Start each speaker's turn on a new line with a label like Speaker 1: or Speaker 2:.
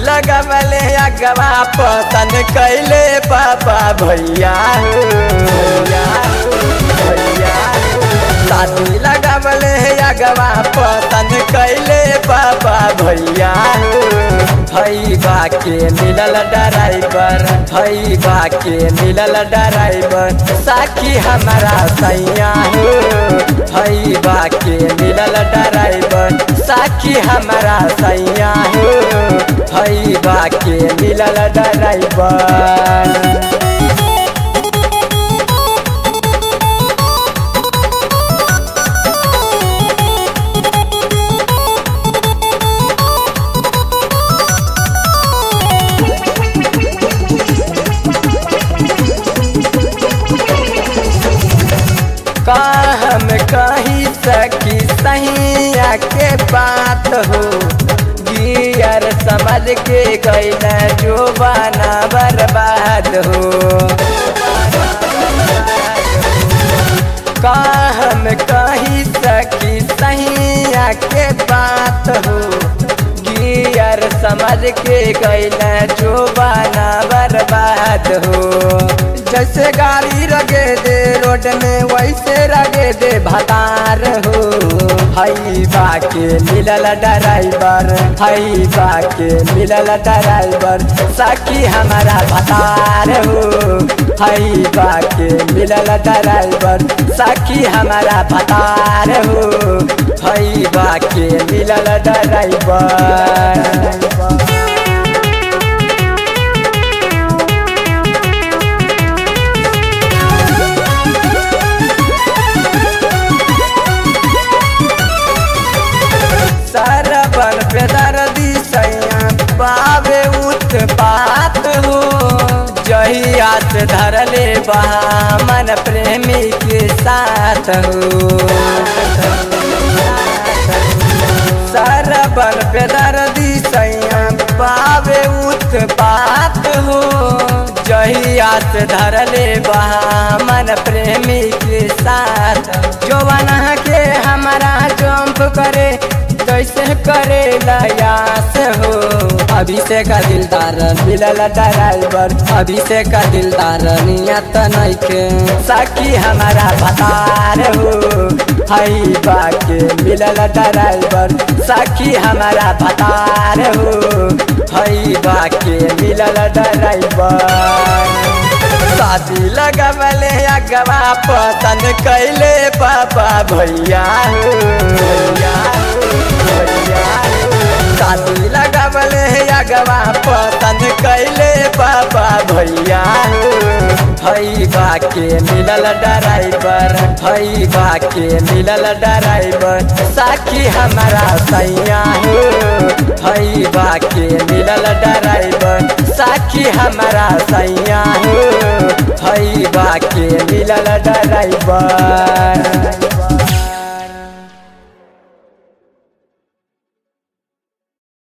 Speaker 1: लगवले अगवा पसंद कैले पापा भैया हो भैया शादी लगवले अगवा पसंद कैले पापा भैया हो भैया के मिलल ड्राइवर भैया के मिलल ड्राइवर साखी हमारा सैया हो भैया के मिलल ड्राइवर साखी हमारा सैया हो भैया के मिलल ड्राइवर। का हम कही सकी सैया के बात हो गियर समझ के गैला जो बना बर्बाद हो का हम कही सकी सैया के बात हो गियर समझ के गैला जो बना बर्बाद हो जैसे गाड़ी रगे दे रोड में वैसे रगे दे भतार हो भैया के मिलल ड्राइवर भैया के मिलल ड्राइवर साखी हमारा भतार हो भैया के मिलल ड्राइवर साखी हमारा भतार हो भैया के मिलल ड्राइवर। सरबन पे दर्दी सैया पावे उत्पात हो जहिया से धरले बहा मन प्रेमी के साथ हो सरबन पे दर्दी सैया पावे उत्पात हो जहिया से धरले बहा मन प्रेमी के साथ जवाना के हमारा जंप करे कैसे करे लयास हो अभिषेक का दिलदार मिलल ड्राइवर अभिषेक का दिलदार नियत नइखे साखी हमारा भतार हो भैया के मिलल ड्राइवर साखी हमारा भतार हो भैया के मिलल ड्राइवर। शादी लगवले अगवा पसंद कैले पापा भैया हो शादी लगवले अगवा पसंद कैले पापा भैया हो भैया के मिलल ड्राइवर भैया के मिलल ड्राइवर साखी हमारा सैया हो भैया के मिलल ड्राइवर साखी हमारा सैया हो भैया के मिलल ड्राइवर।